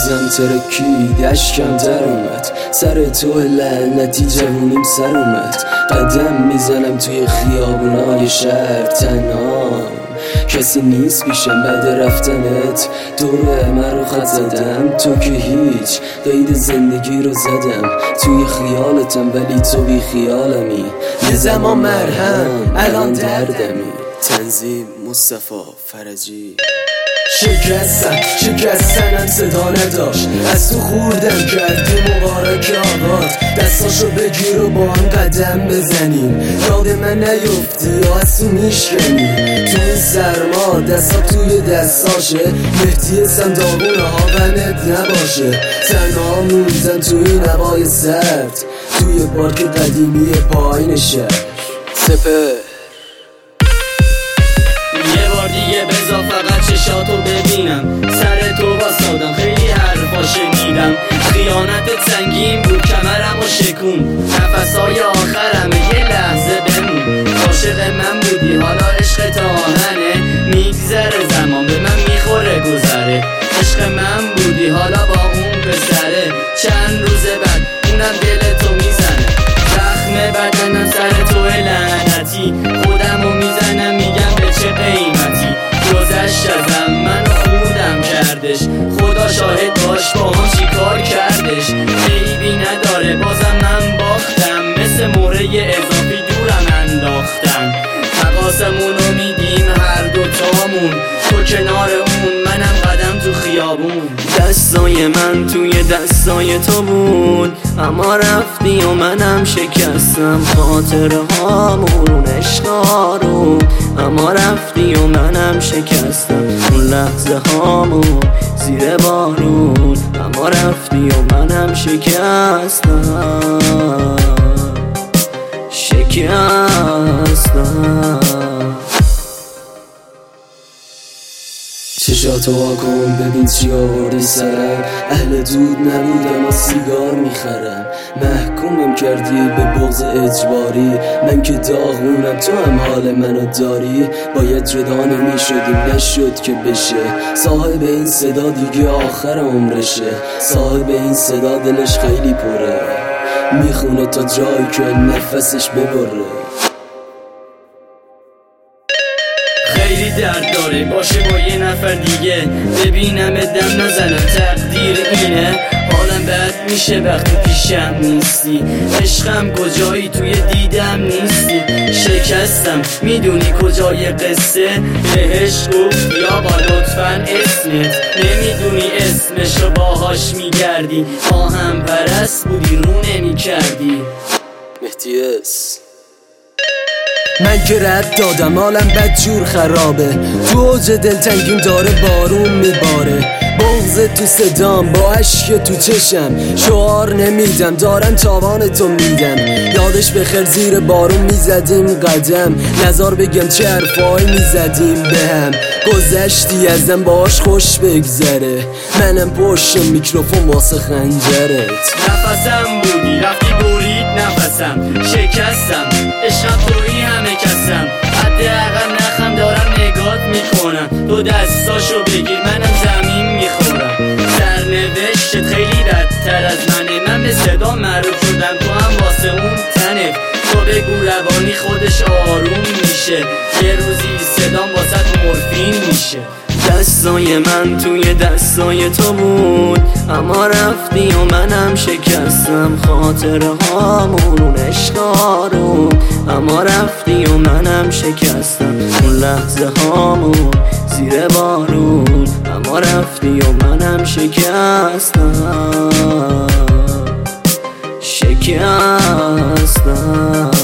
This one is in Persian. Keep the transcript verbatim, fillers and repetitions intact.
مغزم ترکید، اشکم در اومد، سر تو لعنتی جوونیم سر اومد. قدم میزنم توی خیابونای شهر تنها، کسی نیست پیشم بعد رفتنت. دور من رو خط زدم، تو که هیچ قید زندگی رو زدم. توی خیالتم ولی تو بی خیالمی، یه زمان مرهم الان دردمی. تنظیم مصطفی فرجی. شکستم شکستنم صدا نداشت، از تو خوردم کردی مبارک آغاز. دستاشو بگیر و با هم قدم بزنیم، یاد من نیفتی یا از تو میشکنی. تو این سرما دستا توی دستاشه، مهدی اسم داغونه ها غمت نباشه. تنها موندن توی این هوای سرد، توی پارک قدیمی پایین شهر. سپه دیگه بذار فقط چشاتو ببینم، سر تو واسادم خیلی حرفا شنیدم. خیانتت سنگین بود کمرم و شکون، نفسای آخرمه یه لحظه بمون. عاشق من بودی حالا عشق تا آهنه، میگذره زمان به من میخوره گذره. عشق من بودی حالا با اون پسره، چند روز بعد اونم دل تو میزنه. زخم بدنم سر تو لعنتی، خودمو میزنم میگم به چه قیمتی. گذشت ازم منو خودم کردش، خدا شاهد باش با هم چیکار کردش. عیبی نداره بازم من باختم، مثل مهره اضافی دورم انداختن. تقاسمونو میدیم هر دوتامون، تو کنار اون منم قدم تو خیابون. دستای من توی دستای تو بود، اما رفتی و منم شکستم خاطره هامون عشقا رو. اما رفتی و منم شکستم اون لحظه هامون زیر بارون. اما رفتی و منم شکستم شکستم. چشاتو وا کن ببین چی آوردی سرم، اهل دود نبود اما سیگار میخرم. محکومم کردی به بغض اجباری، من که داغونم تو هم حال منو داری. باید جدا نمیشدیم نشد که بشه، صاحب این صدا دیگه آخر عمرشه. صاحب این صدا دلش خیلی پره، میخونه تا جایی که نفسش ببره. خیلی درد داره باشه با یه نفر دیگه، ببینم دم نزنم تقدیر اینه. حالم بد میشه وقتی پیشم نیستی، عشقم کجایی توی دیدم نیستی. شکستم میدونی کجای قصه، بهش گفت یا با لطفاً اسمت. نمیدونی اسمشو باهاش میگردی، با هم پرست بودی رو نمی کردی. مهدی اس من که رد دادم حالم بدجور خرابه، تو اوج دلتنگیم داره بارون میباره. بغض تو صدام با عشق تو چشم، شعار نمیدم دارم تاوان تو میدم. یادش بخیر زیر بارون میزدیم قدم، نزار بگم چه حرفایی میزدیم به هم. گذشتی ازم باش خوش بگذره، منم پشت میکروفون واسه خنجرت. نفسم بودی رفتی برید نفسم، شکستم عشقم توی همه کسم. حداقل نخم دارم نگات میکنم، تو دستاشو بگیر منم زمین میخورم. سرنوشتت خیلی بدتر از منه، من به صدا معروف شدم تو هم واسه اون تنه. تو بگو روانی خودش آروم میشه، یه روزی صدام واسه مورفین میشه. دستای من توی دستای تو بود، اما رفتی و منم شکستم خاطره هامون عشقا رو. اما رفتی و منم شکستم اون لحظه هامون زیر بارون. اما رفتی و منم شکستم شکستم.